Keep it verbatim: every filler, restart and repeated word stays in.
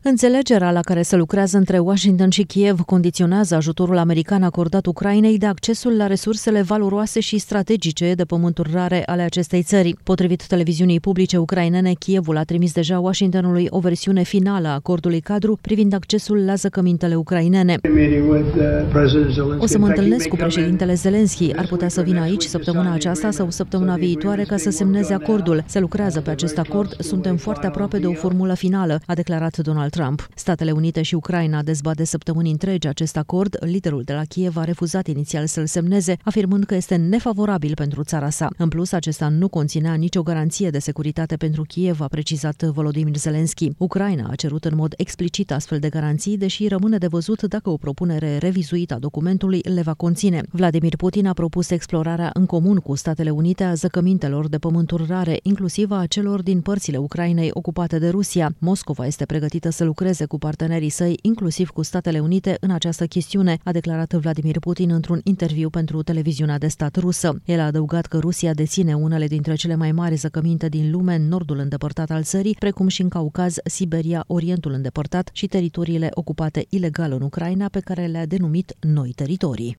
Înțelegerea la care se lucrează între Washington și Kiev condiționează ajutorul american acordat Ucrainei de accesul la resursele valoroase și strategice de pământuri rare ale acestei țări. Potrivit televiziunii publice ucrainene, Kievul a trimis deja Washingtonului o versiune finală a acordului cadru privind accesul la zăcămintele ucrainene. O să mă întâlnesc cu președintele Zelensky. Ar putea să vină aici săptămâna aceasta sau săptămâna viitoare ca să semneze acordul. Se lucrează pe acest acord, suntem foarte aproape de o formulă finală, a declarat Donald Trump. Statele Unite și Ucraina dezbat de săptămâni întregi acest acord. Liderul de la Kiev a refuzat inițial să-l semneze, afirmând că este nefavorabil pentru țara sa. În plus, acesta nu conținea nicio garanție de securitate pentru Kiev, a precizat Volodymyr Zelensky. Ucraina a cerut în mod explicit astfel de garanții, deși rămâne de văzut dacă o propunere revizuită a documentului le va conține. Vladimir Putin a propus explorarea în comun cu Statele Unite a zăcămintelor de pământuri rare, inclusiv a celor din părțile Ucrainei ocupate de Rusia. Moscova este pregătită să lucreze cu partenerii săi, inclusiv cu Statele Unite, în această chestiune, a declarat Vladimir Putin într-un interviu pentru televiziunea de stat rusă. El a adăugat că Rusia deține unele dintre cele mai mari zăcăminte din lume în nordul îndepărtat al țării, precum și în Caucaz, Siberia, Orientul îndepărtat și teritoriile ocupate ilegal în Ucraina, pe care le-a denumit noi teritorii.